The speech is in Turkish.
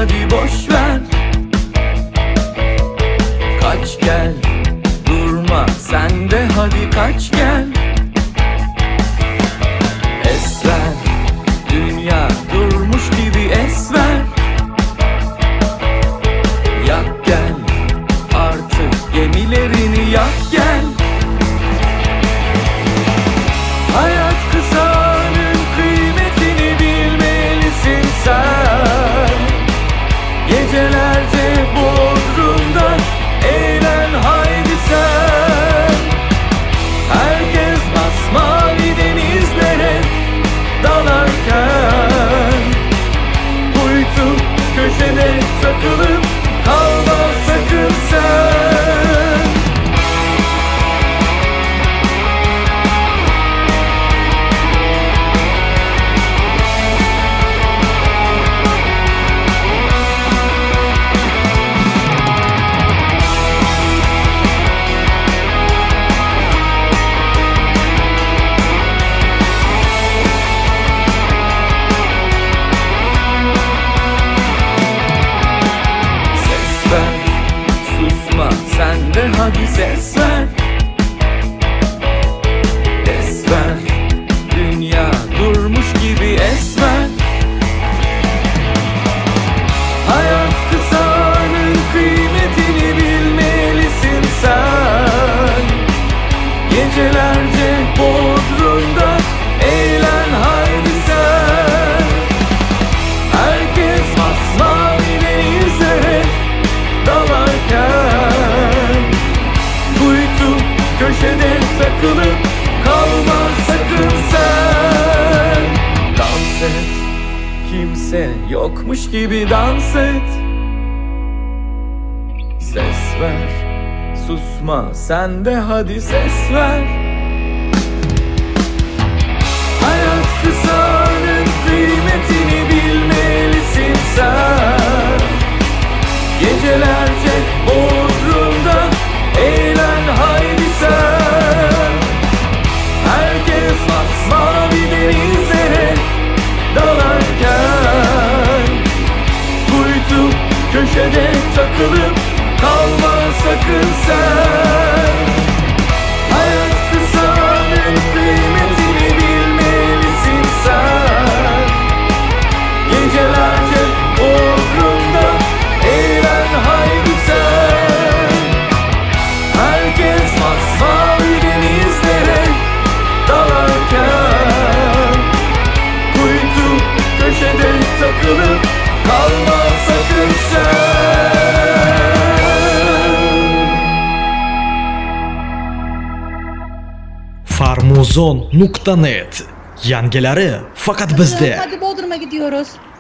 hadi boş ver. Kaç gel, durma sen de hadi kaç gel. Esver, dünya durmuş gibi esver. Yak gel, artık gemilerini yak gel. Hayat kısanın kıymetini bilmelisin sen. Gecelerce Bodrum'da eğlen haydi sen. Herkes masmavi denizlere dalarken, kuytu köşede takılıp kalma sakın sen. Sen de hadi ses ver. Esver, dünya durmuş gibi esver. Hayat kısanın kıymetini bilmelisin sen. Gecelerce Bodrum'da eğlen haydi sen. Herkes masmavi denizlere dalarken, köşede takılıp kalma sakın sen. Dans et, kimse yokmuş gibi dans et. Ses ver, susma sen de hadi ses ver. Hayat kısanın kıymetini bilmelisin sen. Gecelerce Bodrum'da eğlen haydi sen. Herkes masmavi denizlere dalarken, kuytu köşede takılıp kalma sakın sen. Hayat kısanın kıymetini bilmelisin sen. Gecelerce Bodrum'da eğlen haydi sen. Herkes masmavi denizlere dalarken, kuytu köşede takılıp kalma sakın sen. Farmuzon.net yangilari faqat bizda. Hadi Bodrum'a gidiyoruz.